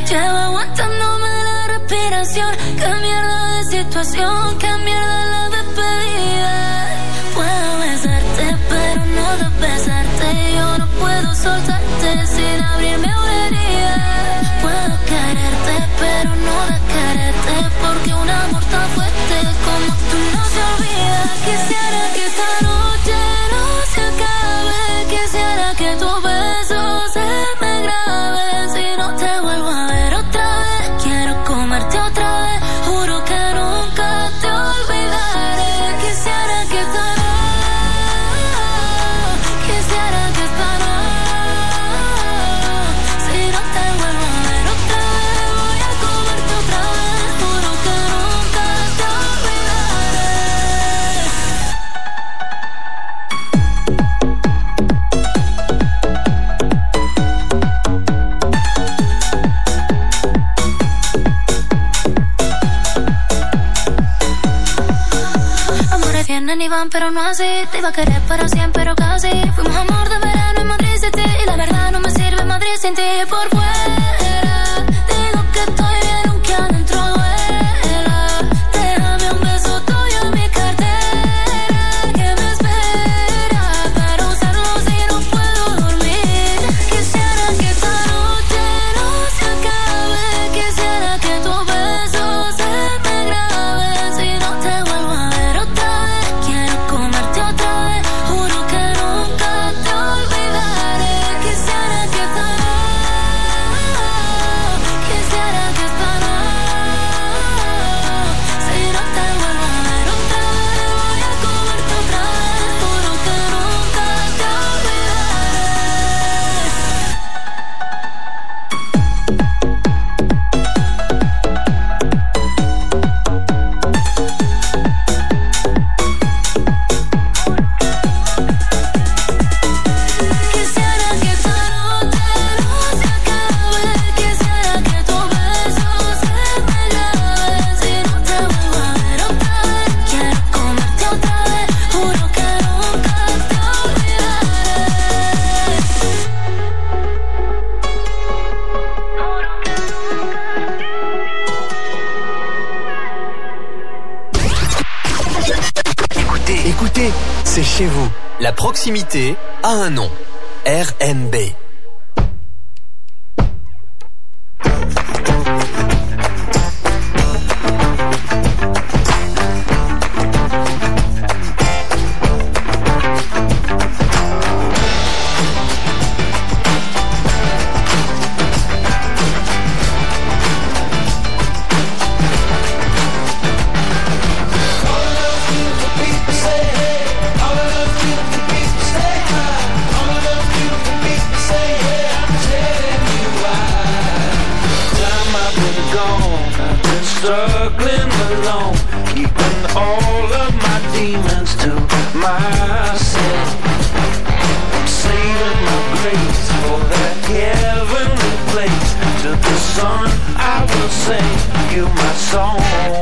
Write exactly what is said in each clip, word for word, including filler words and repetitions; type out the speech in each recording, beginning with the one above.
Llevo aguantándome la respiración. Qué mierda de situación, qué mierda la despedida. Puedo besarte, pero no desbesarte. Yo no puedo soltarte sin abrirme una herida. Puedo quererte, pero no desquererte, porque un amor tan fuerte como tú no se olvida. Quisiera que esta noche no se acabe. Quisiera que tu beso se me grabe. Si no te vuelvo a ver otra vez, quiero comerte otra vez. Juro que nunca te olvidaré. Quisiera que esta noche, quisiera que esta noche, si no te vuelvo a ver otra vez, voy a comerte otra vez. Juro que nunca te olvidaré. Amores vienen y van, pero no así. Te iba a querer para siempre, pero casi. Fuimos amor de verano en Madrid City. Y la verdad no me sirve Madrid sin ti. Por fuera digo que estoy bien, aunque adentro duela. Déjame un beso tuyo en mi cartera, que me espera para usarlo si no puedo dormir. Quisiera que esta noche no se acabe. Quisiera que tu beso se me grabe. Si no te vuelvo a ver otra vez, quiero comerte otra vez. Juro que nunca te olvidaré. Quisiera que esta noche, quisiera que esta noche, si no te vuelvo a ver otra vez, voy a comerte otra vez. Juro que nunca te Quisiera que esta noche no se acabe. Quisiera que tu beso se me grabe. Si no te vuelvo a ver otra vez, quiero comerte otra vez. Juro que nunca te olvidaré. Écoutez, écoutez, c'est chez vous. La proximité a un nom. R M B. Struggling alone, keeping all of my demons to myself. I'm saving my grace for that heavenly place. To the sun I will sing you my song.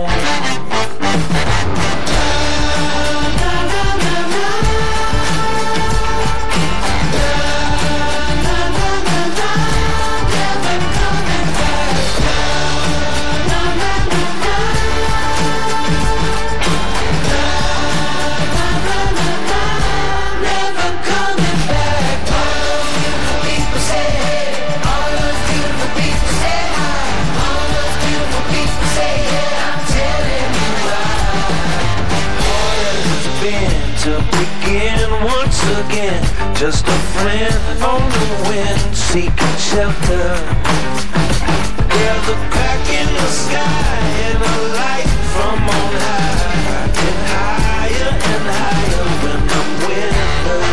To begin once again, just a friend on the wind, seeking shelter. There's a crack in the sky and a light from on high, get higher and higher when I'm with her.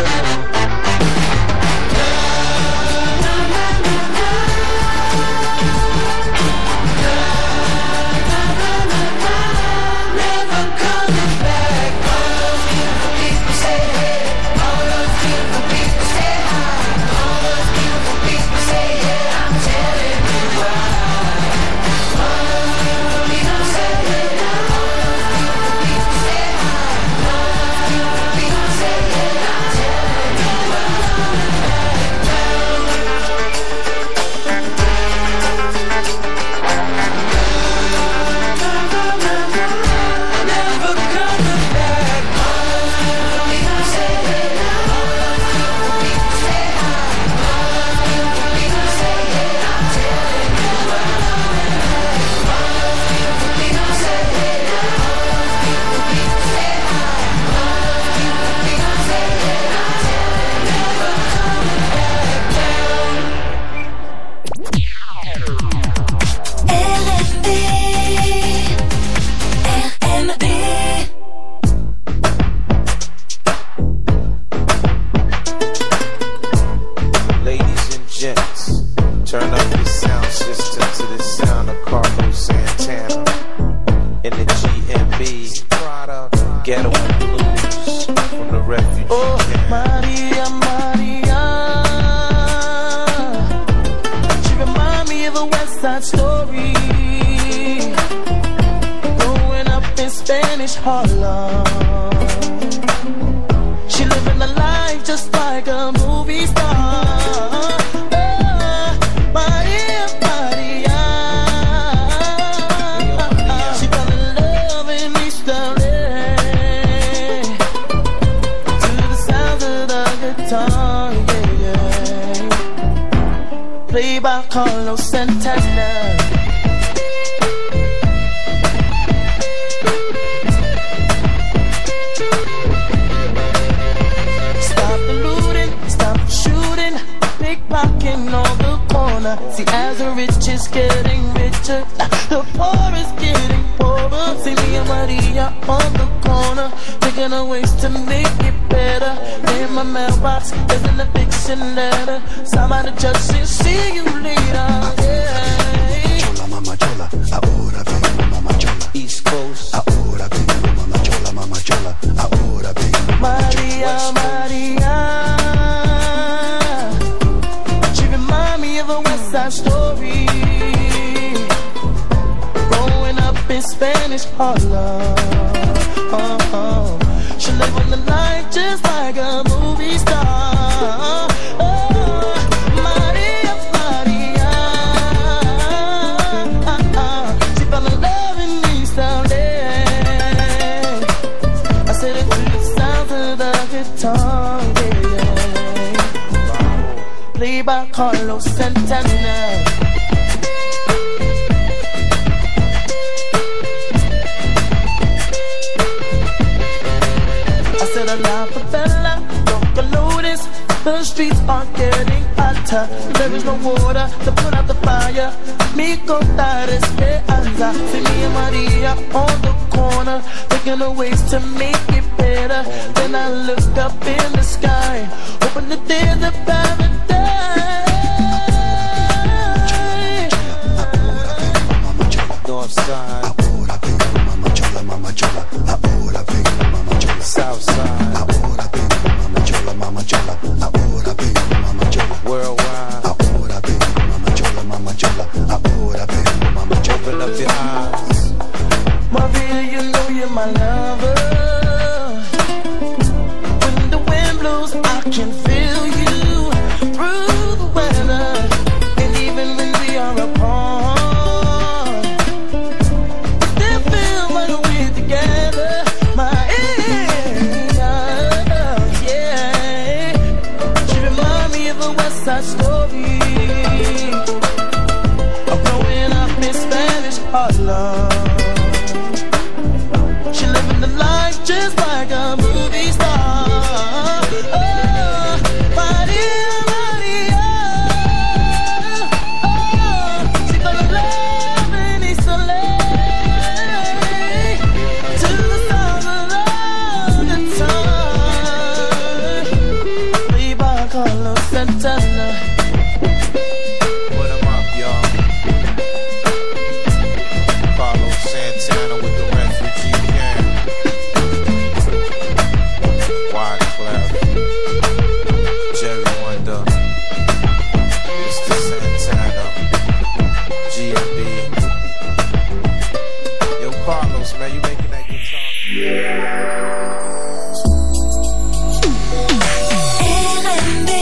Turn up your sound system to the sound of Carlos Santana in the G M B Ghetto and Blues from the refugee oh, camp. Maria, Maria, she remind me of a West Side Story. Growing up in Spanish Harlem, she living a life just like a movie star. Played by Carlos Santana. Stop the looting, stop the shooting, pickpocketing on the corner. See, as the rich is getting richer, the poor is getting poorer. See me and Maria on the corner, thinking of ways to make it better. In my mailbox, there's an eviction letter. Somebody just said, see you later. Yeah. Chola, mama chola, ahora vengo, mama chola. East Coast, ahora vengo, mama chola, mama chola, ahora vengo, Maria, Maria. She remind me of a West Side Story. Growing up in Spanish Harlem. Uh-huh. She living the life just like a movie star. Oh, Maria, Maria. She fell in love in East L A. I said it through the sounds of the guitar, yeah. Played by Carlos Santana. La favela, local notice. The streets are getting hotter. There is no water to put out the fire. Mi contar esperanza. See me and Maria on the corner, thinking of ways to make it better. Then I look up in the sky, hoping that there's a paradise. North Side, ahora vengo, mama chola, mama chola, ahora vengo, mama chola. South Side, ahora vengo, mama chola, mama chola, ahora vengo, mama chola. Worldwide, ahora vengo, mama chola, mama chola, ahora vengo, mama chola. open up your eyes. Maria, you know you're my lover. When the wind blows, I can feel you through the weather. And even when we are apart, still feel like we're together. My yeah. She remind me of a West Side Story. I'm growing up in Spanish Harlem. She living the life just like a movie star. Oh, Maria, Maria. Oh, she fell in love in East L A. To the sound of the guitar. Played by Carlos Santana. Put 'em up, y'all. Carlos Santana with the refugee camp. Wyclef, Jerry Wonder, Mister Santana, G M B. Yo, Carlos, man, you making that guitar? R and B.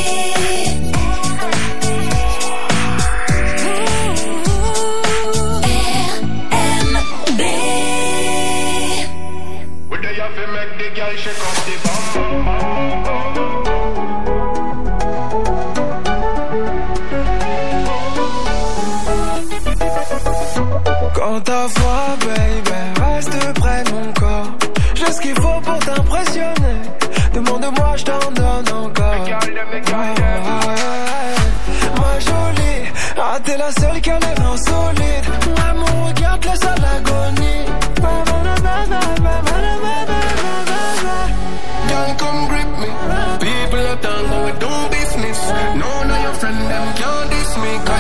Ooh, R and B. Would they have to make the girl shake up the bum bum bum? Quand ta voix, baby, reste près de mon corps. J'ai ce qu'il faut pour t'impressionner. Demande-moi, je t'en donne encore. Girl, them, the girl, them. Ma jolie, ah t'es la seule qui a les reins solides. Ah mon regard te laisse à l'agonie. Girl, come grip me. People are done going do business. No, no, your friend them can't diss me.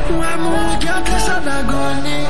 Ouais, mon regard te laisse en agonie.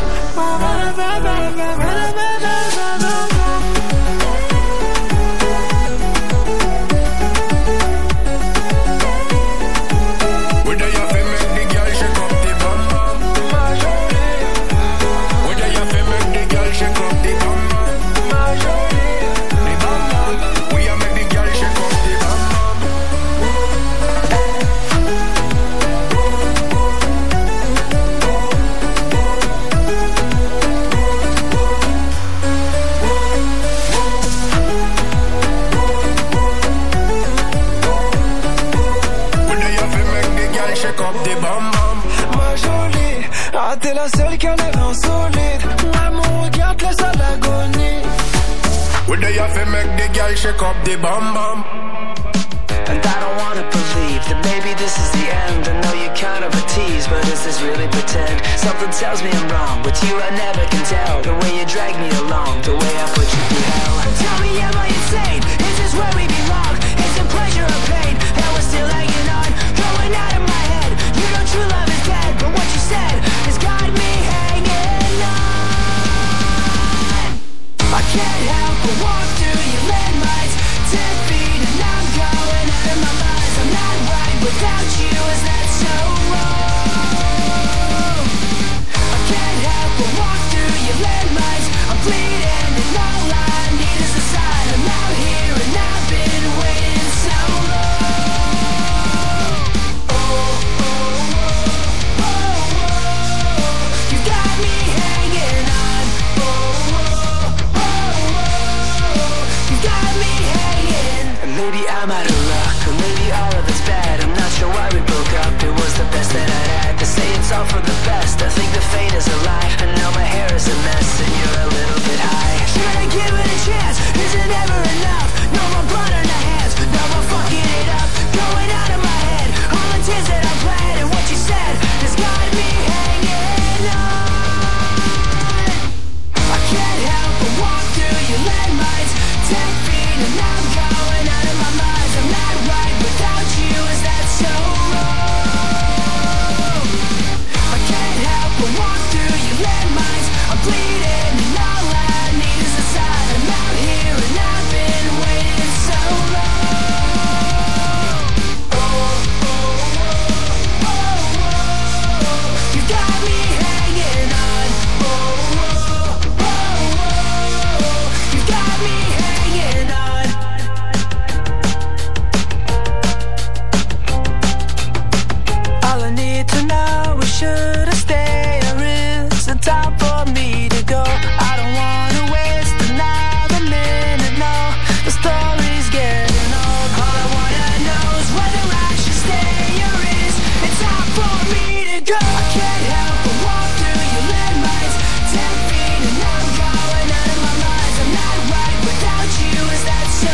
T'es la seule qui a l'air insolite. Ouais, mon regard te laisse à l'agonie. Would they have to make the girl shake up the bum bum? And I don't wanna believe that maybe this is the end. I know you're kind of a tease, but is this really pretend? Something tells me I'm wrong. With you I never can tell. The way you drag me along, the way I put you through hell. Tell me, am I insane? Is this where we belong? Is it pleasure or pain that we're still hanging on? Going out of my head. You know true love is dead, but what you said has got me hanging on. I can't help but walk through your landmines. Ten feet and I'm going out of my mind. I'm not right without you, is that so wrong? I can't help but walk through your landmines. I'm bleeding and all I need is a sign. I'm out here and I've been waiting so long. Oh, oh, oh, oh, oh. You got me hanging on. Oh, oh, oh, oh. You got me hanging. And maybe I'm out of luck, or maybe all of it's bad. I'm not sure why we broke up. It was the best that I'd had. To say it's all for the best, I think the fate is a lie. And now my hair is a mess, and you're a little bit high. Should I give it a chance? Is it ever enough? No more blood on the hands, no more fucking it up. Going out of my head, all the tears that I bled, and what you said has got me hanging on. I can't help but walk through your landmines. Ten feet and I'm going out of my mind. I'm not right without you, is that so wrong? I can't help but walk through your landmines. I'm bleeding and all I need is a sign. I'm out here and I've been waiting so long. Oh, oh, oh, oh, oh. You got me hanging on. Oh, oh, oh, oh. You got me hanging on. All I need to know is should I stay or is it time for me to go? I don't wanna waste another minute, no. The story's getting old. All I wanna know is whether I should stay or is it time for me to go? I can't help but walk through your landmines. Ten feet and I'm going out of my mind. I'm not right without you, is that so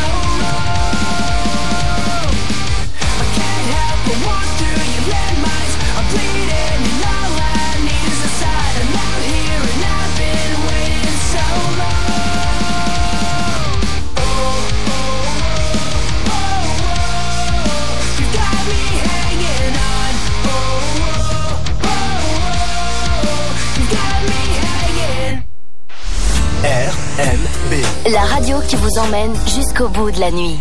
wrong? I can't help but walk through your landmines. I'm bleeding and all I need is a sign. I'm out here and I've been waiting so long. Oh, oh, oh, oh, oh. You got me hanging on. Oh, oh, oh, oh. You got me hanging. R M B. La radio qui vous emmène jusqu'au bout de la nuit.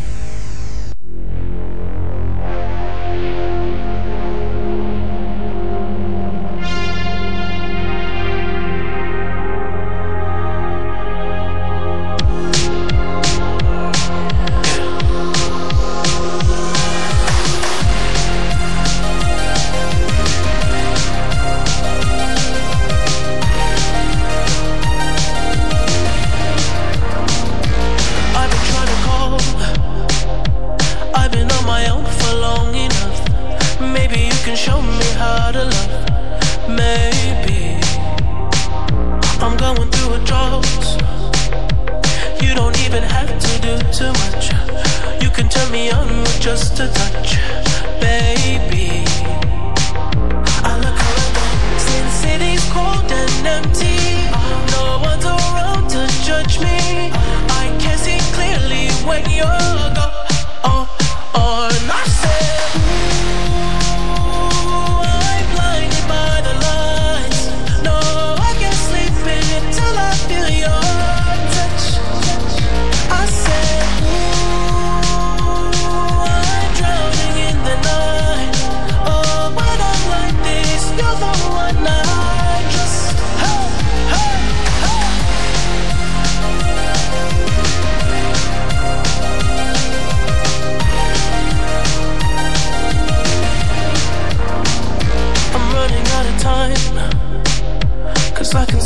I've been trying to call. I've been on my own for long enough. Maybe you can show me how to love. Maybe I'm going through a drought. You don't even have to do too much. You can turn me on with just a touch, baby. I look around, since city's cold and empty. No one's around to judge me. I can see clearly when you're gone. Oh, oh, and I said, ooh, I'm blinded by the love.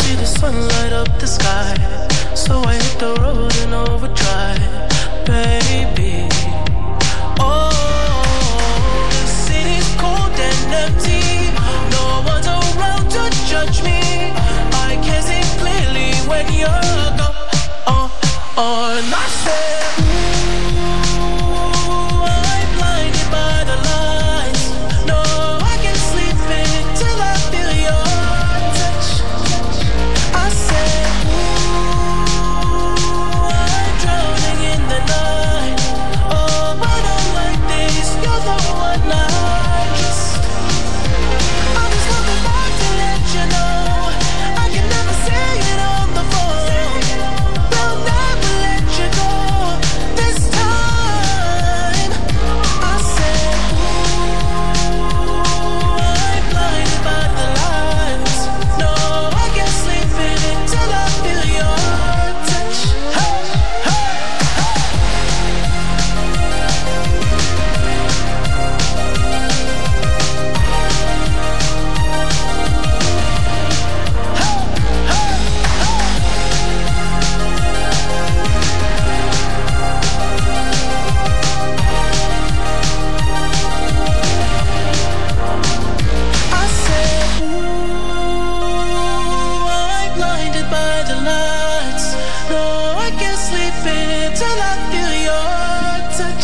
see the sun light up the sky, so I hit the road in overdrive, baby. Oh, the city's cold and empty, no one's around to judge me. I can see clearly when you're gone. Uh, uh, and I said, ooh, I'm blinded by the lights. No, I can't sleep until I feel your touch. I said, ooh, I'm drowning in the night. Oh, but I'm like this, you're the one I just. I'm just coming back to let you know I can never say it on the phone. They'll never let you go this time. I said, ooh, I'm blinded by the lights. No, I can't sleep in until I feel your touch. Hey, hey, I said, ooh, I'm blinded by the lights. No, I can't sleep until I feel your touch.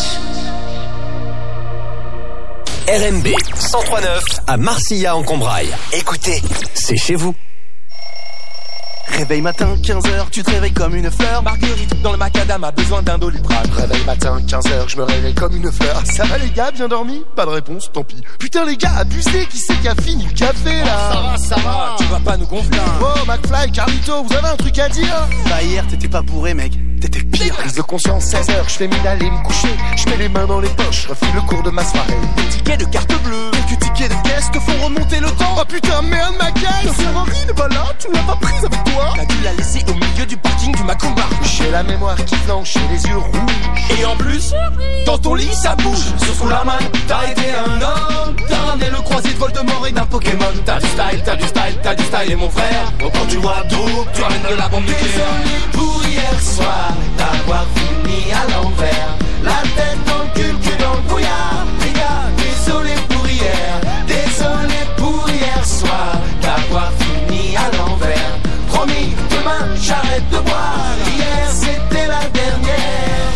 R M B cent trois neuf à Marcilla en Combraille. Écoutez, c'est chez vous. Réveil matin, quinze heures, tu te réveilles comme une fleur. Marguerite dans le macadam a besoin d'un doliprane. Réveil matin, quinze heures, je me réveille comme une fleur. Ça va les gars, bien dormi? Pas de réponse, tant pis. Putain les gars, abusez, qui c'est qui a fini le café là? Ça va, ça va, tu vas pas nous gonfler. Oh McFly, Carlito, vous avez un truc à dire? Bah hier t'étais pas bourré mec, t'étais pire. Prise de conscience, seize heures, je fais mine d'aller me coucher. Je mets les mains dans les poches, je refile le cours de ma soirée. Des tickets de carte bleue, quelques tickets de caisse te font remonter le temps. Oh putain merde ma caisse, ta sœur Henri n'est pas là, tu ne l'as pas prise avec toi? t'as dû la laisser au milieu du parking du Macumba. J'ai la mémoire qui flanche et les yeux rouges. Et en plus, dans ton lit ça bouge. Sur Soulaman, t'as été un homme. T'as ramené le croisé de Voldemort et d'un Pokémon. T'as du style, t'as du style, t'as du style et mon frère. Donc quand tu vois Doug, tu ramènes de la bombe nucléaire. Désolé pour hier soir, d'avoir fini à l'envers. La tête dans le cul, cul dans le brouillard. Les gars, désolé pour hier. Désolé pour hier soir, d'avoir fini à l'envers. Promis, demain j'arrête de boire. Hier c'était la dernière.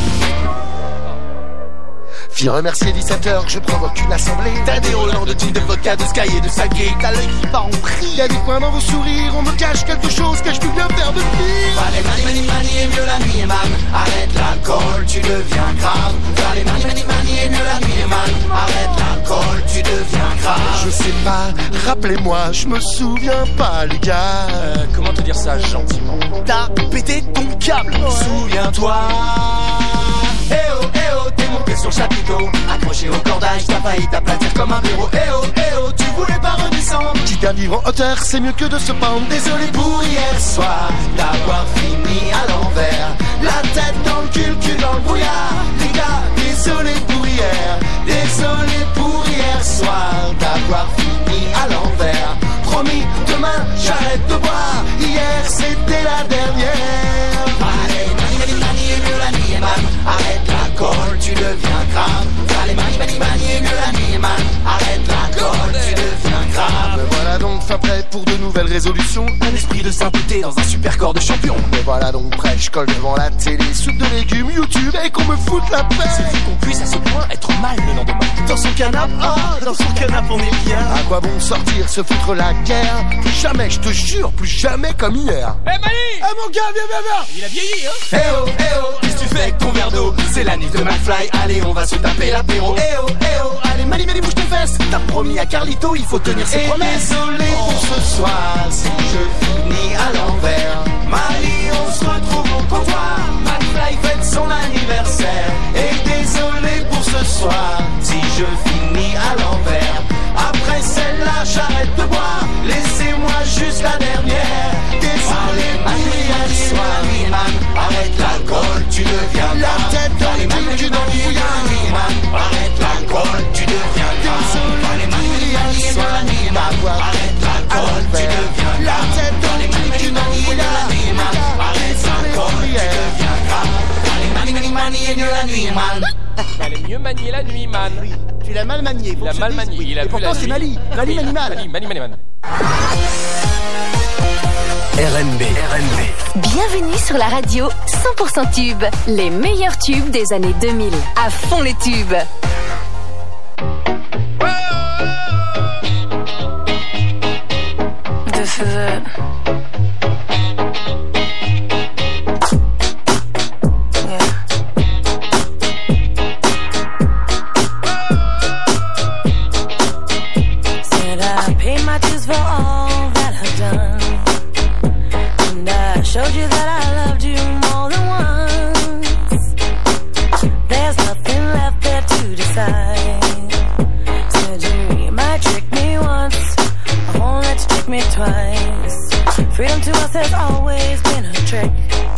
Fille remercier dix-sept heures, je provoque une assemblée. T'as des Roland de gin, de vodka, de sky et de saké. T'as l'œil qui part en prix. Y'a des coins dans vos sourires, on me cache quelque chose que je peux bien faire de pire. Allez mani mani mani et mieux la nuit et man. Arrête l'alcool, tu deviens grave. Allez mani mani mani et mieux la nuit et man. Arrête l'alcool, tu deviens grave. Je sais pas, rappelez-moi, je me souviens pas les gars. Euh, comment te dire ça gentiment? T'as pété ton câble, ouais. Souviens-toi. Eh oh, eh oh, t'es monté sur le chapiteau. Accroché au cordage, t'as failli t'aplatir comme un bureau. Eh oh, eh oh, tu voulais pas redescendre. Quitte à vivre en hauteur, c'est mieux que de se pendre. Désolé pour hier soir, d'avoir fini à l'envers. La tête dans le cul, cul dans le brouillard. Les gars, désolé pour hier. Désolé pour hier soir, d'avoir fini à l'envers. Promis, demain, j'arrête de boire. Hier, c'était la dernière. Allez, mani, mani, mani, et mieux la nuit, man. Arrête l'alcool, tu deviens grave. Allez, mani, mani, mani, et mieux la nuit, man. Arrête l'alcool, tu deviens grave. Me voilà donc fin prêt pour de nouvelles résolutions. Un esprit de sainteté dans un super corps de champion. Me voilà donc prêt, je colle devant la télé. Soupe de légumes, YouTube, et qu'on me foute la paix. C'est dit qu'on puisse à ce point être mal le lendemain. Dans son canapé, ah, dans son canapé on est bien. À quoi bon sortir, se foutre la guerre? Plus jamais, je te jure, plus jamais comme hier. Eh hey Mani! Eh hey mon gars, viens, viens, viens. Il a vieilli, hein? Eh oh, eh oh, qu'est-ce que tu fais avec ton verre d'eau? C'est la nuit de McFly, allez, on va se taper l'apéro. Eh oh, eh oh, allez, Mani, Mani, bouge tes fesses. T'as promis à Carlito, il faut tenir ses et promesses. Désolé oh. pour ce soir, si je finis à l'envers. Mali, on se retrouve au comptoir. McFly fête son anniversaire. Et désolé pour ce soir, si je finis à l'envers. Après celle-là, j'arrête de boire. Laissez-moi juste la dernière. Désolé, Mali, allez, man. Arrête l'alcool, tu deviens la tête dans les mains, tu n'en dis rien. Arrête l'alcool, tu deviens désolé, Mali, allez, man. Arrête l'alcool, tu deviens la tête dans les mains. nuit, man. Elle est mieux maniée la nuit, man. Oui, tu l'as mal manié. Il a mal manié, il a et vu pourtant la c'est nuit. Mali. Mali, Mali, Mal. Mali, Mali, Mali, man. R N B. R N B. Bienvenue sur la radio cent pour cent tubes. Les meilleurs tubes des années deux mille. À fond les tubes. This is it. Showed you that I loved you more than once. There's nothing left there to decide. Said you might trick me once, I won't let you trick me twice. Freedom to us has always been a trick.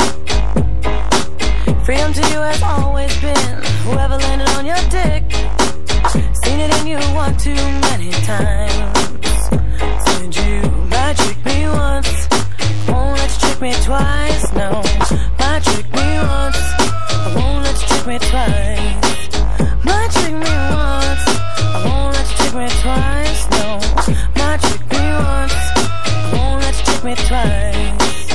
Freedom to you has always been whoever landed on your dick. Seen it in you one too many times. Said you might trick me once, won't let you trick me twice, no. Might trick me once, I won't let you trick me twice. Might trick me once, I won't let you trick me twice, no. Might trick me once, I won't let you trick me twice.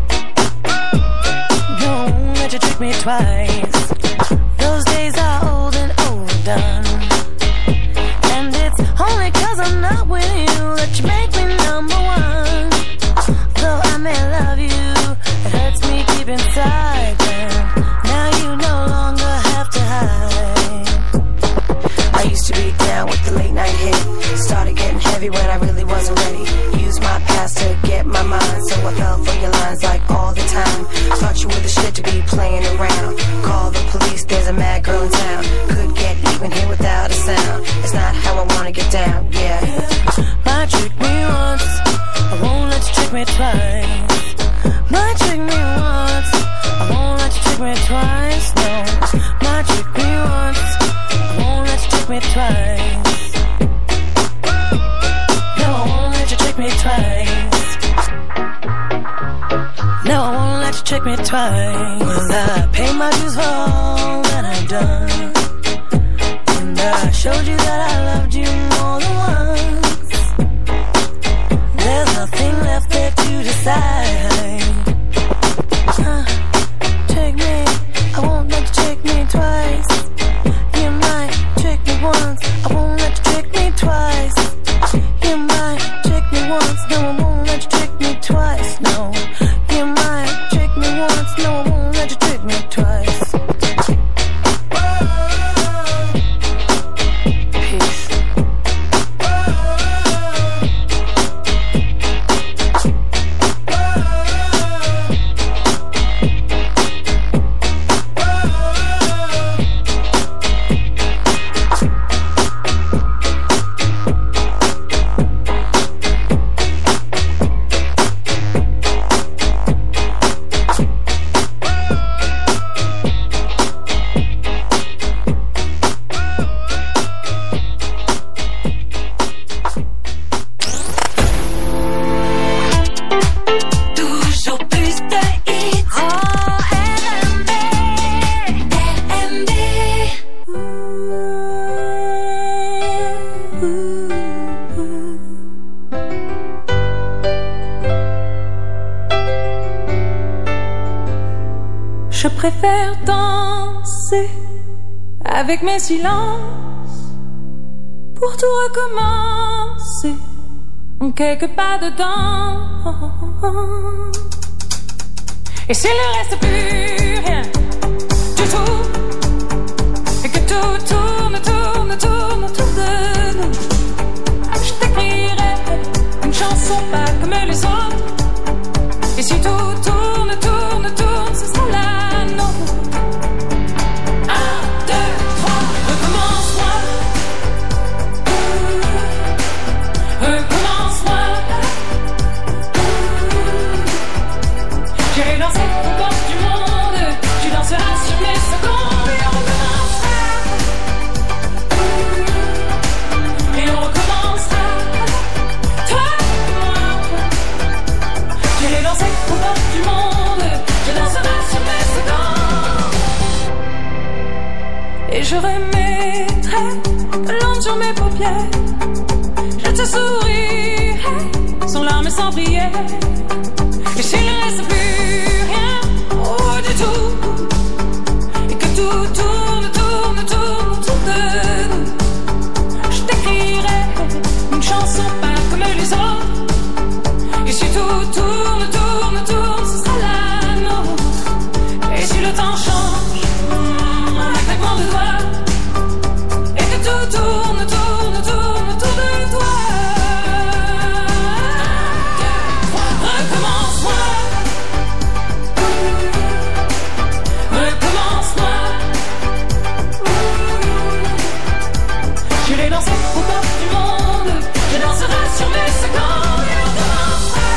Don't let you trick me twice. Those days are old and overdone, and it's only cause I'm not with you that you make me number one. Though I may love you, it hurts me deep inside. Then now you no longer have to hide. I used to be down with the late night hit. Started getting heavy when I really wasn't ready. Used my past to get my mind, so I fell for your lines like all the time. Thought you were the shit to be playing around. Call the police, there's a mad girl in town. Could get even here without a sound. It's not how I wanna get down, yeah. Might trick me once, I won't let you trick me twice. Might trick me once, I won't let you trick me twice, no. Might trick me once, I won't let you trick me twice. No, I won't let you trick me twice. No, I won't let you trick me twice. Well, I paid my dues for all that I've done, and I showed you that I loved you more than once. There's nothing left there to decide. Uh, trick me, I won't let you trick me twice. You might trick me once, I won't let you trick me twice. You might trick me once, no, I won't let you trick me twice, no. You might trick me once, no, I won't let you trick me twice. Peace. Toujours plus de hits. Oh, R N B, R N B. Je préfère danser avec mes silences pour tout recommencer en quelques pas dedans. Et s'il ne reste plus rien du tout, et que tout tourne, tourne, tourne autour de nous, je t'écrirai une chanson pas comme les autres. Et si tout tourne, tourne, tourne, ce sera la nôtre. Un, deux, trois, recommence-moi. Recommence-moi. J'irai danser aux portes du monde. Tu danseras sur mes secondes. Et on recommencera. Et on recommencera. Toi et moi. J'irai danser aux portes du monde. de l'ombre sur mes paupières. Je te souris, sans larmes et sans prière. Et s'il ne reste plus rien, oh du tout, et que tout tourne, tourne, tourne autour de nous, je t'écrirai une chanson pas comme les autres. Et si tout tourne, tourne, tourne, ce sera la nôtre. Et si le temps change, un claquement de doigts, et que tout tourne, tourne, tourne autour de toi, recommence-moi, recommence-moi. Je l'ai dansé au bord du monde, je danserai sur mes secondes, et on commencera,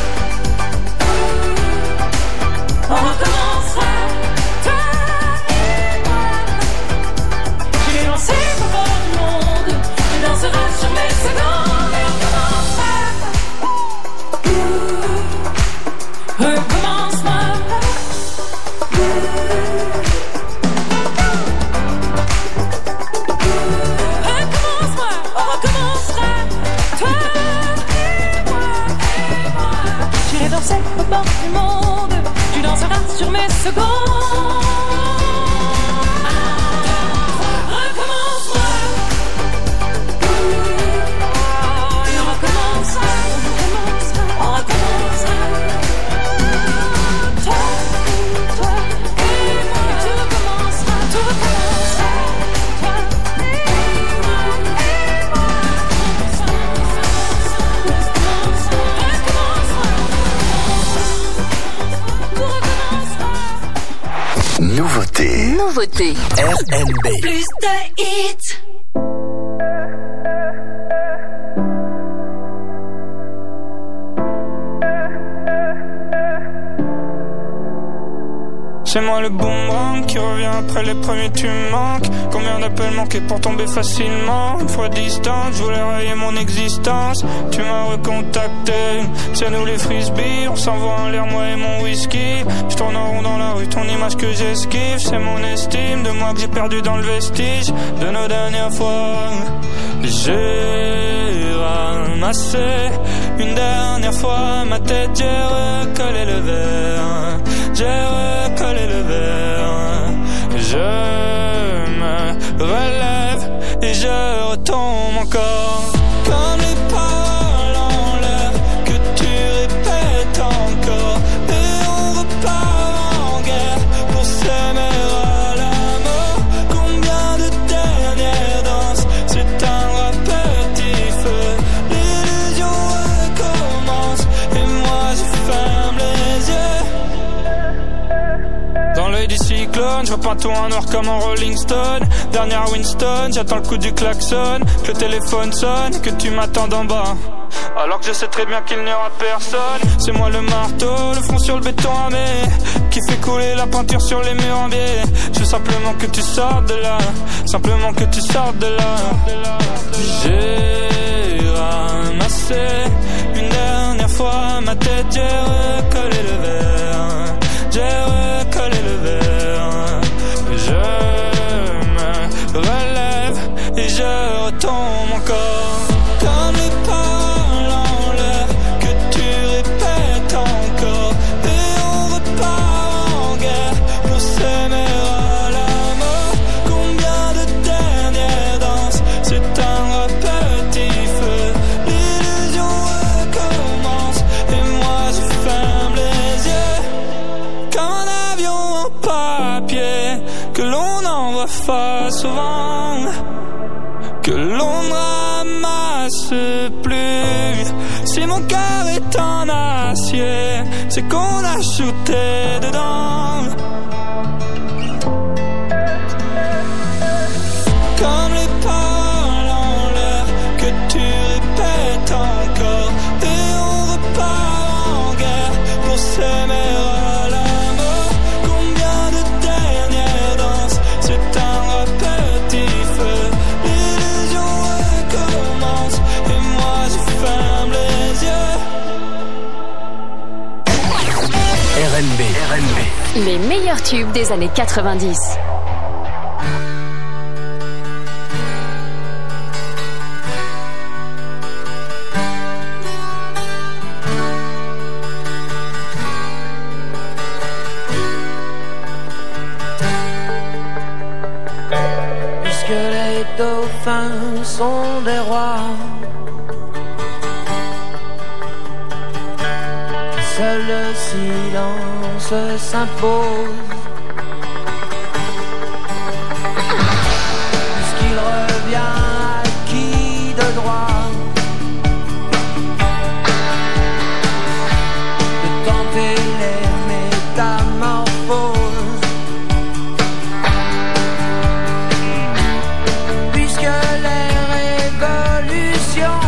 on recommencera, toi et moi. Je l'ai dansé au bord du monde, je danserai sur mes secondes, et on commencera, recommence-moi. Recommence-moi, on recommencera, toi et moi, et moi. J'irai danser au bord du monde, tu danseras sur mes secondes. Recommence-moi, et on recommencera, on recommencera, toi, toi et moi. Tout recommencera, tout recommencera, toi et moi, et moi. Nouveauté. Nouveauté. R and B. Plus de hits. C'est moi le boomerang qui revient après les premiers tu me manques. Combien d'appels manqués pour tomber facilement. Une fois distante, je voulais rayer mon existence. Tu m'as recontacté, c'est nous les frisbees. On s'envoie en l'air moi et mon whisky. Je tourne en rond dans la rue, ton image que j'esquive. C'est mon estime de moi que j'ai perdu dans le vestige de nos dernières fois. J'ai ramassé une dernière fois ma tête, j'ai recollé le verre. J'ai recollé le verre. Je me relève et je retombe encore. Comme les paroles en l'air que tu répètes encore. Et on repart en guerre pour s'aimer à la mort. Combien de dernières danses s'éteindre à petit feu. L'illusion recommence et moi je ferme les yeux. Dans l'œil du cyclone, je repeins tout en noir comme en Rolling Stone. Dernière Winston, j'attends le coup du klaxon. Que le téléphone sonne, que tu m'attends d'en bas. Alors que je sais très bien qu'il n'y aura personne. C'est moi le marteau, le front sur le béton armé, qui fait couler la peinture sur les murs en biais. Je veux simplement que tu sortes de là, simplement que tu sortes de là. J'ai ramassé une dernière fois ma tête, j'ai recollé le verre. J'ai recollé le verre. Je me relève et je retombe encore. Comme les paroles en l'air que tu répètes encore. Et on repart en guerre pour s'aimer à la mort. Combien de dernières danses s'éteindre à petit feu. L'illusion recommence et moi je ferme les yeux. Comme un avion en papier que l'on envoie face au vent, que l'on ne ramasse plus. Si mon cœur est en acier, c'est qu'on a shooté dedans. Comme les paroles en l'air que tu répètes encore. Et on repart en guerre pour s'aimer à la mort. Combien de dernières danses s'éteindre à petit feu. L'illusion recommence et moi je ferme les yeux. R and B. R and B. Les meilleurs tubes des années quatre-vingt-dix. seul le silence s'impose. Puisqu'il revient acquis de droit de tenter les métamorphoses. Puisque les révolutions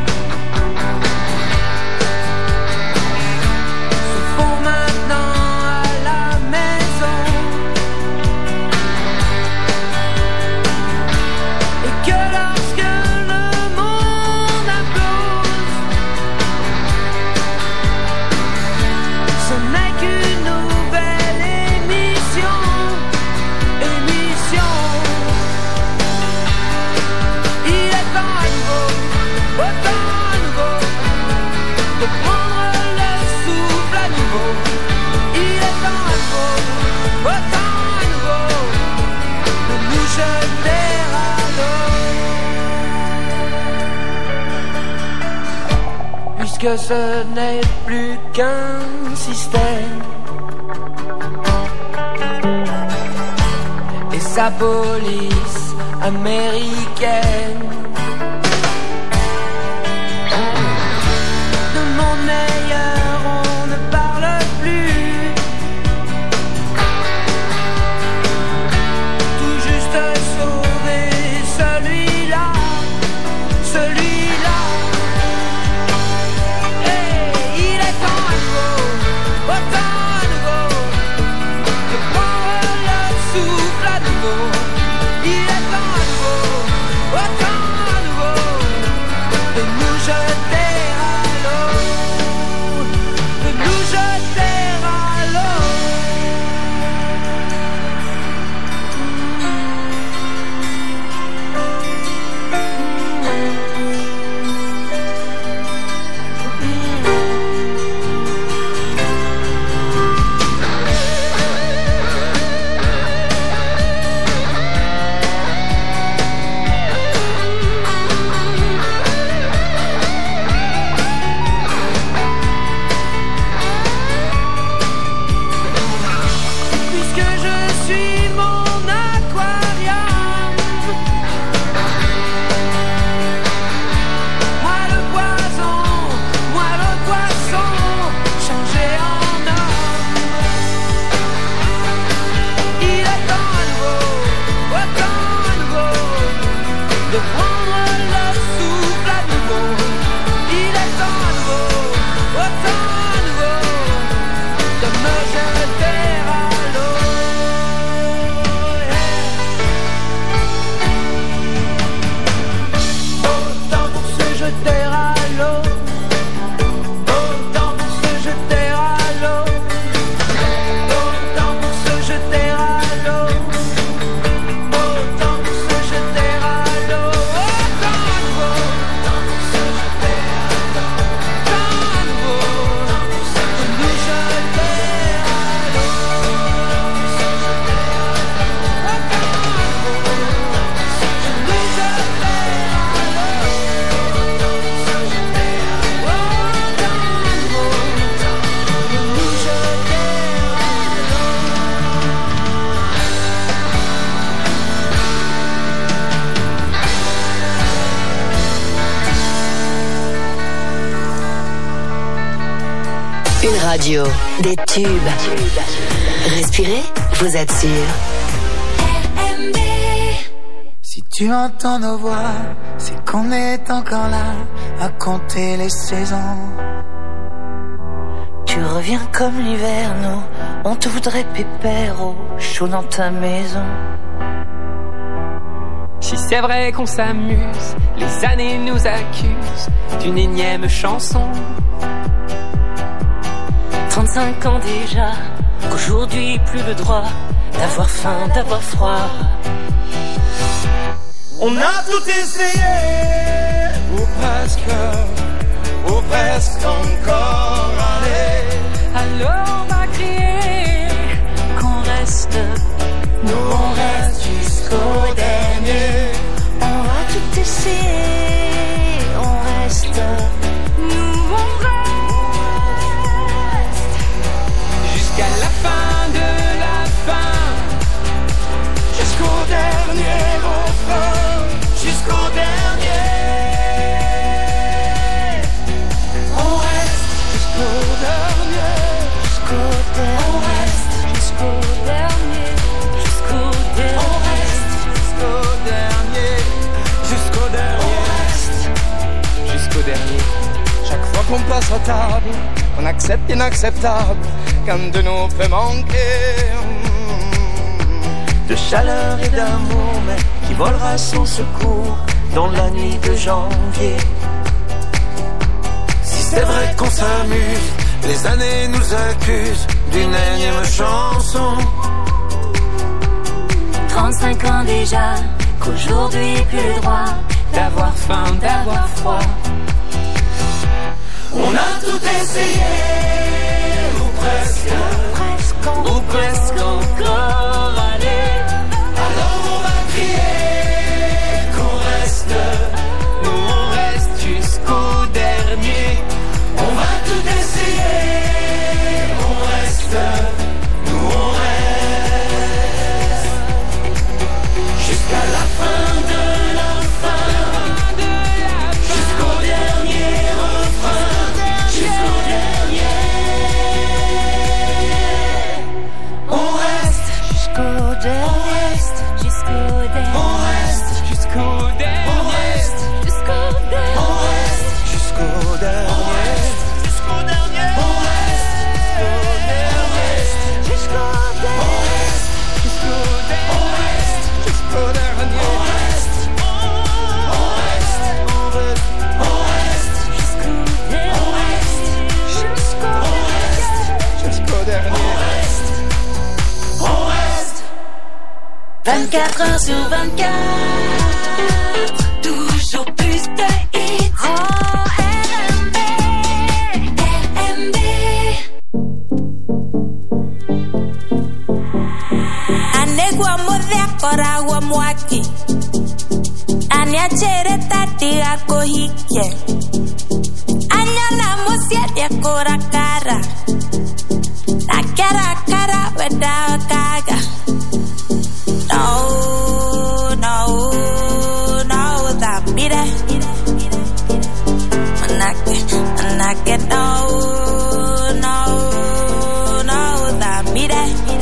que ce n'est plus qu'un système et sa police américaine. De monde meilleur on ne parle plus, tout juste sauver celui-là, celui-là. Radio, des tubes. Respirez, vous êtes sûr. Si tu entends nos voix, c'est qu'on est encore là à compter les saisons. Tu reviens comme l'hiver, nous, on te voudrait pépère au chaud dans ta maison. Si c'est vrai qu'on s'amuse, les années nous accusent d'une énième chanson. trente-cinq ans déjà, qu'aujourd'hui plus le droit d'avoir faim, d'avoir froid. On a tout essayé, ou presque, ou presque encore. Allez, alors on va crier qu'on reste, nous on reste jusqu'au dernier. On va tout essayer, on reste, nous on reste. qu'on passe à table, on accepte l'inacceptable, qu'un de nous peut manquer. De chaleur et d'amour, mais qui volera sans secours dans la nuit de janvier. Si c'est vrai qu'on s'amuse, les années nous accusent d'une énième chanson. Trente-cinq ans déjà, qu'aujourd'hui plus le droit d'avoir faim, d'avoir froid. On a tout essayé, ou presque, presque ou presque encore. Allez, alors on va crier qu'on reste. Nous on reste jusqu'au dernier. On va tout essayer, on reste. Nous on reste jusqu'à la fin de la fin, jusqu'au dernier refrain, jusqu'au dernier. On reste jusqu'au dernier, jusqu'au dernier, on reste jusqu'au dernier, on reste jusqu'au dernier, on reste jusqu'au dernier, jusqu'au dernier, on reste jusqu'au dernier, Jusqu'au dernier, jusqu'au dernier, on reste, on reste, on reste, on reste jusqu'au dernier, jusqu'au jusqu'au dernier. on reste. vingt-quatre heures sur vingt-quatre, toujours plus de hits. Oh, R M B, R M B. Anegwa modhia kora wa mwaki Aniachere tati ako hike Anyana mosia dia kora kara Nakera kara weda kaga No, no, no, that mire Manake, manake, no, no, no, that mire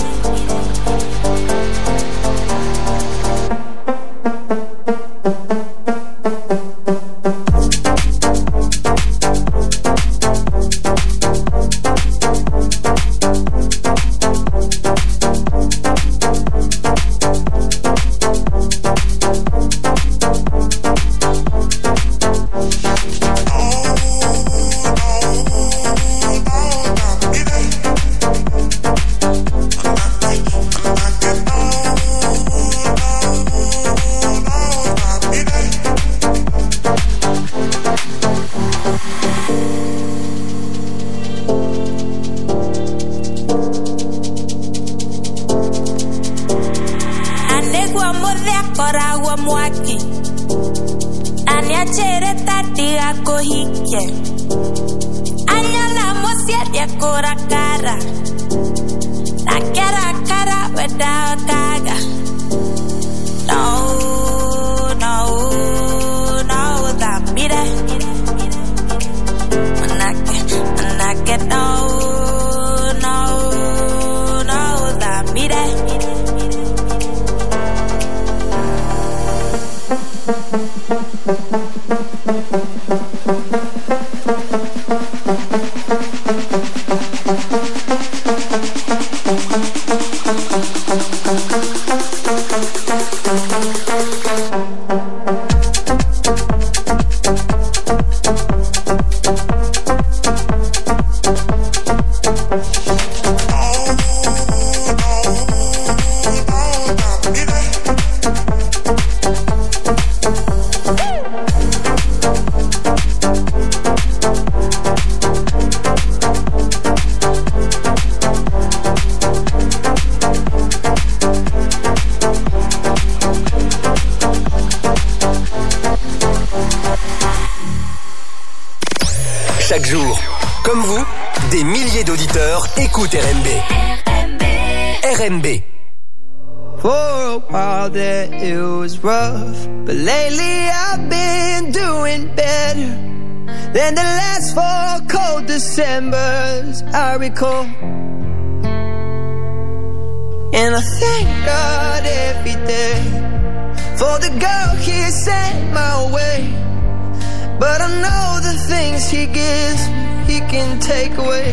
Anegwa modhia kora wa mwaki Aniachere tati ako hike Anyana mosia dia kora kara Nakera kara weda kaga No, no, no, that mire Manake, manake, no, no, no, that mire Chaque jour, comme vous, des milliers d'auditeurs écoutent R M B. R M B. For a while there it was rough, but lately I've been doing better than the last four cold Decembers I recall. And I thank God every day for the girl he sent my way. but I know the things he gives me, he can take away.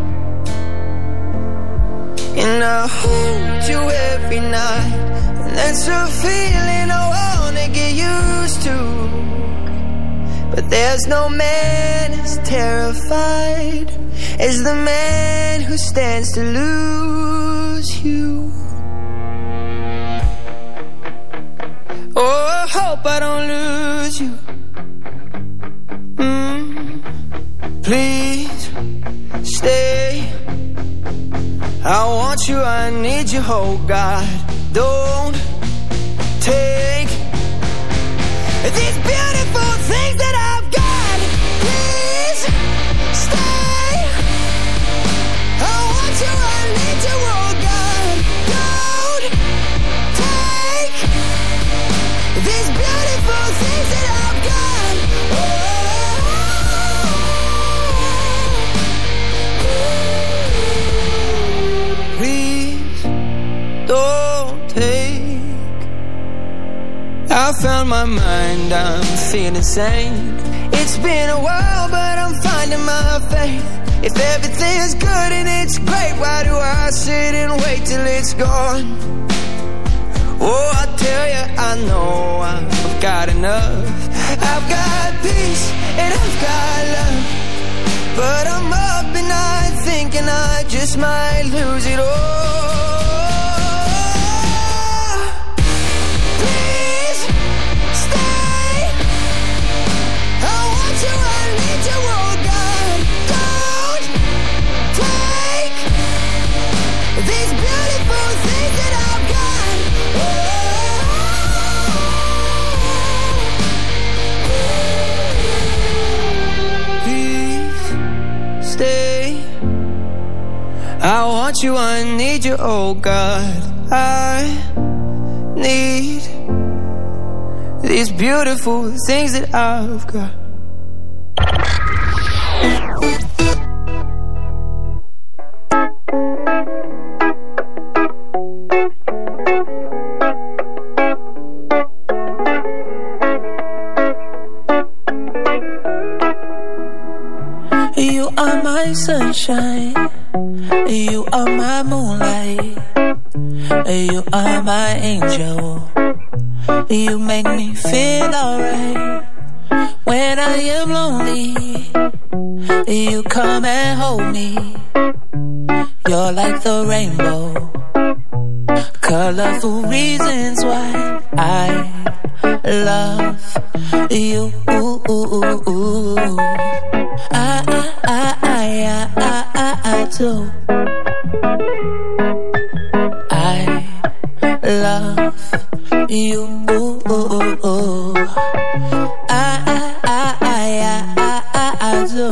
And I hold you every night, and that's a feeling I wanna get used to. But there's no man as terrified as the man who stands to lose you. Oh, I hope I don't lose you. Mm. Please stay. I want you, I need you, oh God. Don't take these beautiful things that I've got. Please stay. I want you, I need you, oh God. Don't take these beautiful things that I've got. Oh, please don't take. I found my mind, I'm feeling sane. It's been a while, but I'm finding my faith. If everything's good and it's great, why do I sit and wait till it's gone? Oh, I tell you, I know I've got enough. I've got peace and I've got love, but I'm up at night thinking I just might lose it all. Please stay. I want you, I need you, oh God. Don't take these beautiful things that I've got. Please stay. I want you, I need you, oh God. I need these beautiful things that I've got. You are my sunshine, you are my moonlight, you are my angel. You make me feel alright. When I am lonely, you come and hold me. You're like the rainbow, colorful reasons why I love you. I, I, I, I, I, I, I do. I love you. I, I, I, I, I, I do.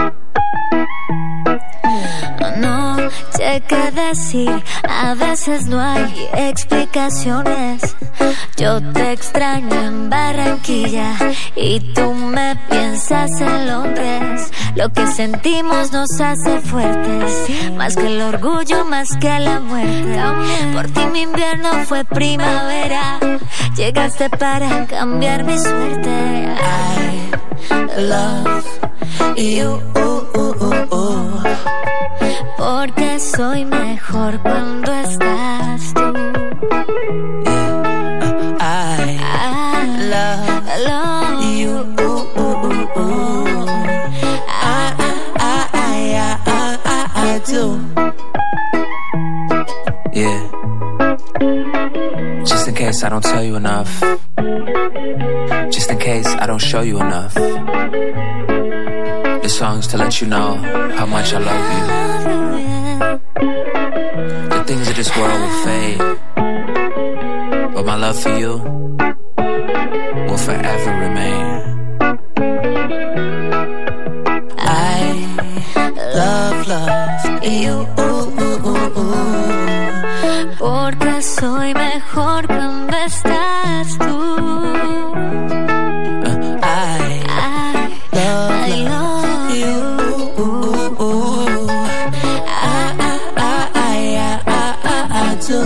No sé qué decir, a veces no hay explicaciones. Yo te extraño en Barranquilla y tú me piensas en Londres. Lo que sentimos nos hace fuertes, más que el orgullo, más que la muerte. Por ti mi invierno fue primavera, llegaste para cambiar mi suerte. I love you. Porque soy mejor cuando estás tú. I, I love, love you. I, I, I, I, I, I do. Yeah. Just in case I don't tell you enough. Just in case I don't show you enough. This song's to let you know how much I love you. The things of this world will fade, but my love for you will forever remain. I love, love you. Porque soy mejor cuando estás tú. I, I love, I love you. I, I, I, I, I, I do.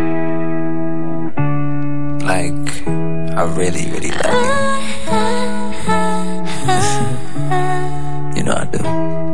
Like, I really, really love you. know I do.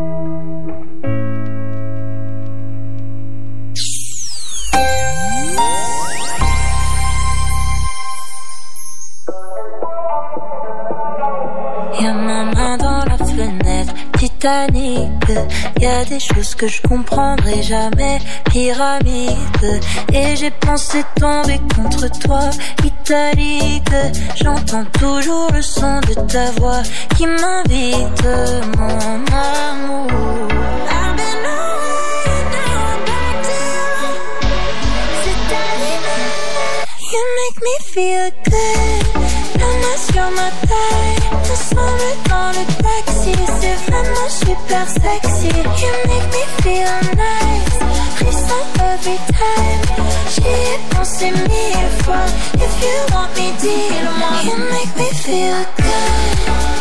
Y'a ma main dans la fenêtre, Titanic. Y'a des choses que je comprendrai jamais, pyramide. Et j'ai pensé tomber contre toi, italique. J'entends toujours le son de ta voix qui m'invite, mon amour. I've been away, now I'm back to you. C'est arrivé. You make me feel good. La main sur ma taille, ensemble dans le taxi. C'est vraiment super sexy. You make me feel nice. Frisson every time. J'y ai pensé mille fois. If you want me, dis-le-moi. You make me feel good.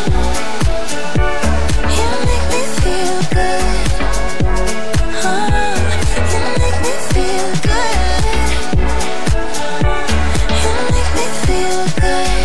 You make me feel good. Oh, you make me feel good. You make me feel good.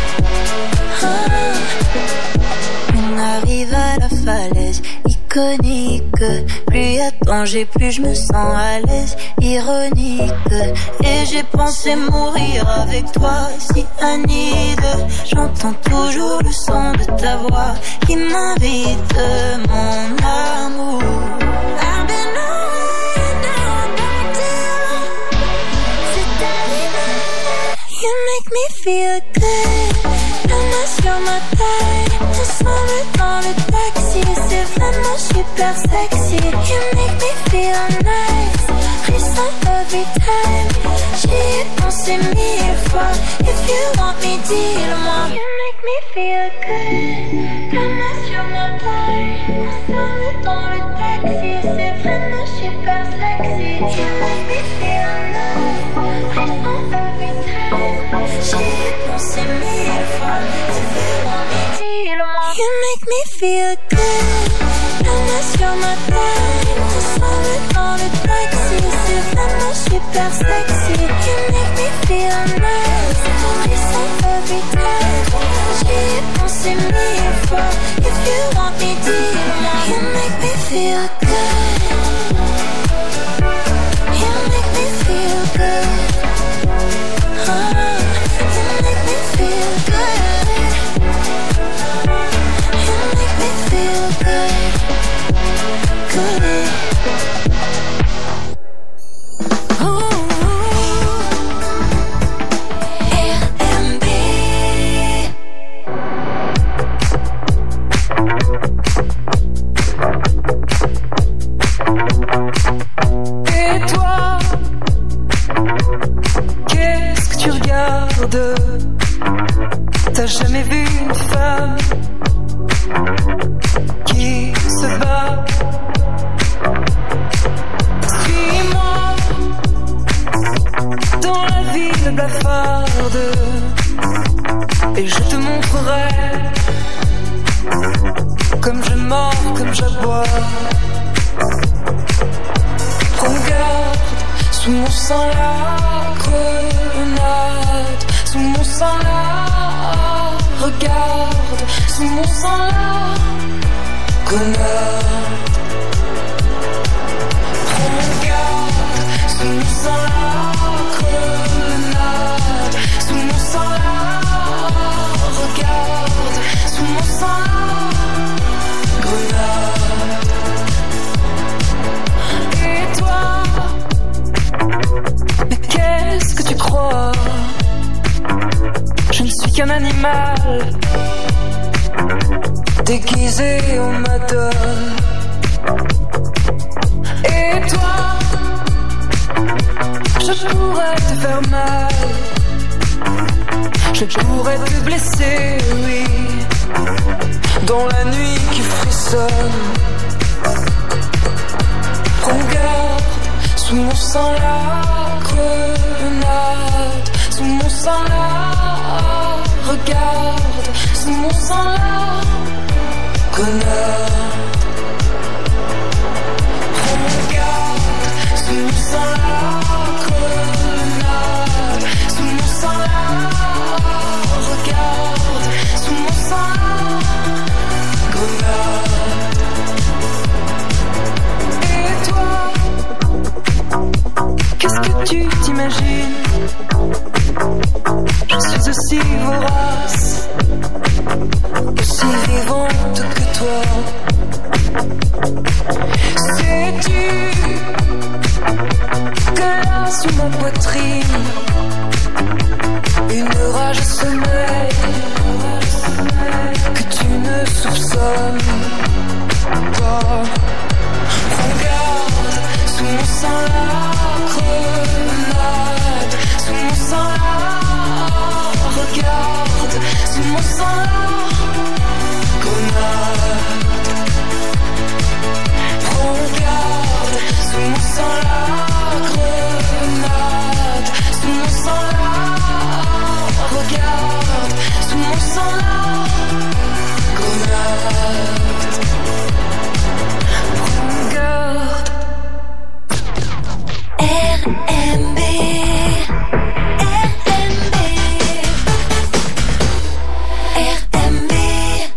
On arrive à la falaise, iconique. Plus y a danger, plus je me sens à l'aise, ironique. Et j'ai pensé mourir avec toi, si Anide. J'entends toujours le son de ta voix qui m'invite, mon amour. I've been away, now I'm back to you. C'est arrivé. You make me feel good. La main sur ma taille, ensemble dans le taxi. C'est vraiment super sexy. You make me feel nice. Frisson every time. J'y ai pensé mille fois. If you want me, dis-le-moi. You make me feel good. La main sur ma taille, ensemble dans le taxi. C'est vraiment super sexy. You make me feel nice. Frisson every time. J'y ai pensé mille fois. You make me feel good. La main sur ma taille, ensemble dans le taxi. C'est vraiment super sexy. You make me feel nice. Frisson every time. J'y ai pensé mille fois. If you want me, dis-le-moi. You make me feel good. You make me feel good. Oh, you make me feel good. Feel good, good. Ooh, R M B. Et toi, qu'est-ce que tu regardes? T'as jamais vu une femme qui se bat? Suis-moi dans la ville blafarde et je te montrerai comme je mords, comme j'aboie. Prends garde, sous mon sang la grenade, sous mon sang la regarde, sous mon sang la grenade. Prends garde, sous mon sang la grenade, sous mon sang la regarde, sous mon sang la grenade. Et toi, mais qu'est-ce que tu crois? Je ne suis qu'un animal déguisé en madone. Et toi, je pourrais te faire mal, je pourrais te blesser, oui, dans la nuit qui frissonne. Prends garde, sous mon sang la grenade, sous mon sang la regarde, sous mon sang la grenade. Prends garde, sous mon sang la grenade, sous mon sang la regarde, sous mon sang la grenade. t'imagines. Je suis aussi vorace, aussi vivante que toi. Sais-tu que là sous ma poitrine, une rage sommeille que tu ne soupçonnes pas. Regarde, sous mon sang la grenade, sous mon sang la, regarde, sous mon sang la grenade. Regarde, sous mon sang la grenade, sous mon sang la, regarde, sous mon sang la grenade. Regarde. R M B, R M B, R M B.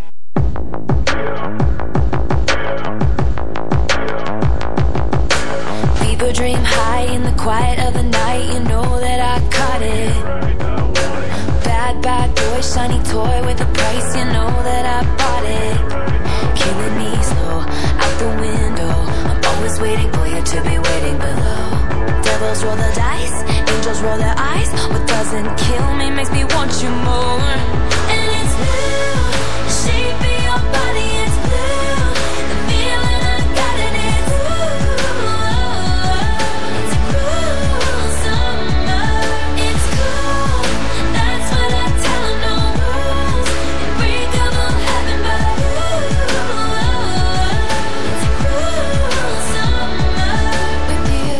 People dream high in the quiet of the night. You know that I caught it. Bad, bad boy, shiny toy with a price. You know that I bought it. Killing me slow, out the window. I'm always waiting for you to be waiting below. Devils roll the dice, angels roll their eyes. What doesn't kill me makes me want you more. And it's blue, the shape of your body is blue. The feeling I got in it, ooh. It's a cruel summer. It's cool, that's what I tell 'em, no rules. Unbreakable heaven, but ooh. It's a cruel summer with you.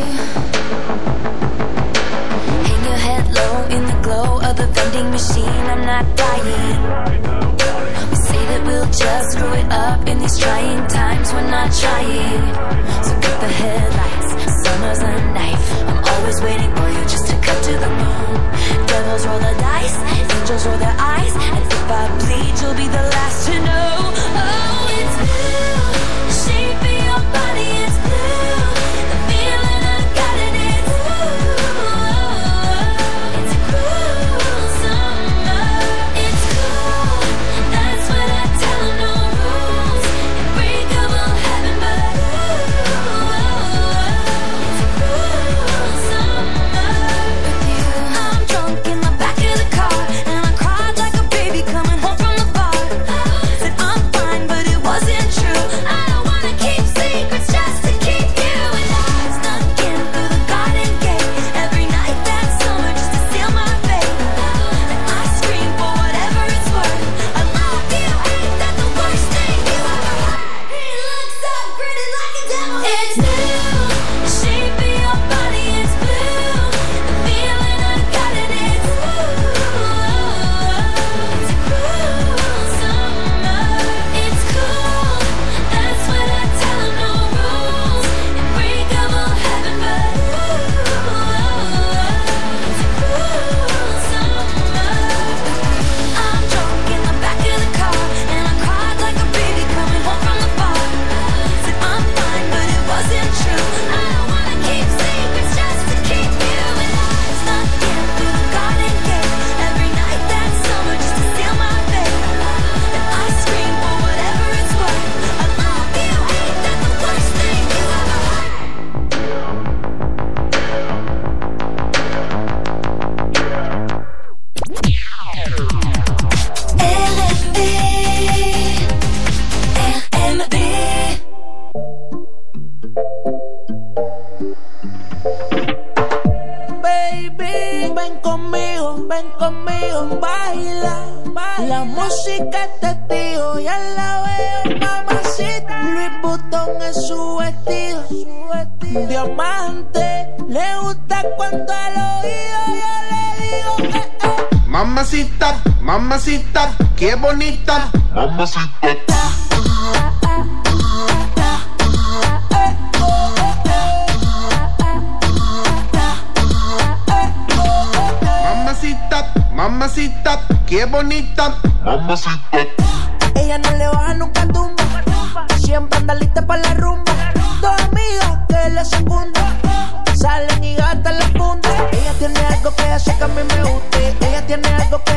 Hang your head low in the glow of the vending machine. I'm not dying. We say that we'll just screw it up in these trying times. We're not trying. So cut the headlights. Summer's a knife. I'm always waiting for you just to cut to the bone. Devils roll the dice, angels roll their eyes. And if I bleed, you'll be the last to know. Oh, it's blue. The shape of your body is blue. The feeling I got in it, ooh. It's a cruel summer. It's cool, that's what I tell 'em, no rules. Unbreakable heaven, but ooh. It's a cruel summer with you. I'm drunk in the back of the car, and I cried like a baby coming home from the bar. Said I'm fine, but it wasn't true. I don't wanna keep secrets just to keep you. And I snuck in through the garden gate every night that summer just to seal my fate. And I scream for whatever it's worth. I love you, ain't that the worst thing you ever heard? He looks up, grinning like a devil. It's blue, the shape of your body is blue. The feeling I got in it, ooh. It's a cruel summer. It's cool, that's what I tell 'em, no rules. Unbreakable heaven, but ooh. It's a cruel summer. I'm drunk in the back of the car, and I cried like a baby coming home from the bar. Said I'm fine, but it wasn't true. I don't wanna keep secrets just to keep you. And I snuck in through the garden gate every night that summer just to seal my fate. And I scream for whatever it's worth. I love you, ain't that the worst thing you ever heard? R M B, R M B. Baby, ven conmigo, ven conmigo, baila, baila. La música es testigo, ya la veo, mamacita. Louis Vuitton es su vestido, diamante. Le gusta cuando al oído yo le digo que eh. Mamacita, mamacita, qué bonita. Mamacita. Mamacita, mamacita, qué bonita. Mamacita. Ella no le baja nunca tumba, siempre anda lista para la rumba. Dos amigas que le secundan, salen y gastan la funda. Ella tiene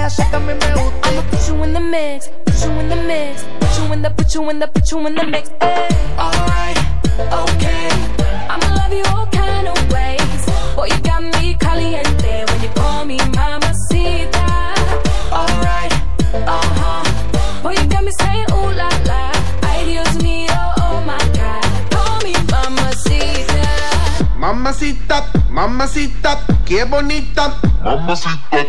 sé que a mí me gusta. I'ma put you in the mix, put you in the mix, put you in the, put you in the, put you in the mix. Ay. Alright, okay. I'ma love you all kind of ways. Boy, you got me caliente when you call me mamacita. Alright, uh-huh. Boy, you got me saying ooh la la. Ay, Dios mío, oh my God. Call me mamacita. Mamacita, mamacita, qué bonita. Mamacita.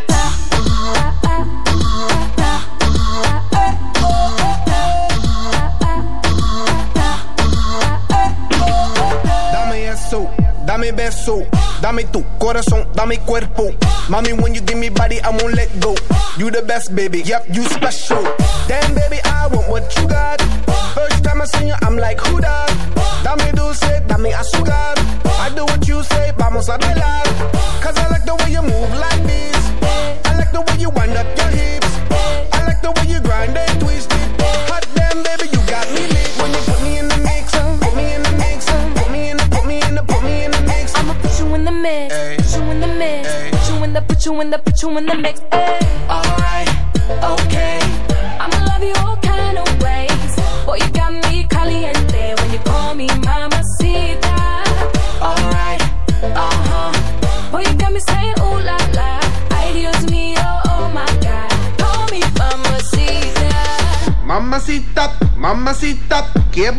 Dame eso, dame beso, dame tu corazón, dame cuerpo. Mommy, when you give me body, I won't let go. You the best, baby, yep, you special. Damn, baby, I want what you got. First time I seen you, I'm like, who that? Dame dulce, dame azúcar. I do what you say, vamos a bailar. Cause I like the way you move like this. I like the way you wind up your hips. I like the way you grind and twist it. Hot damn, baby, you got me lit. When you put me in the mix, put me in the mix, put me in the, put me in the, put me in the mix. I'ma put you in the mix, Ay. put you in the mix, Ay. put you in the, put you in the, put you in the mix. Ay. Alright, okay. I'ma love you all kind of ways. Boy, you got me caliente when you call me mamacita. Alright, uh-huh. Boy, you got me saying ooh la la. Ay, Dios mío, oh my God. Call me mamacita. Mamacita, mamacita, qué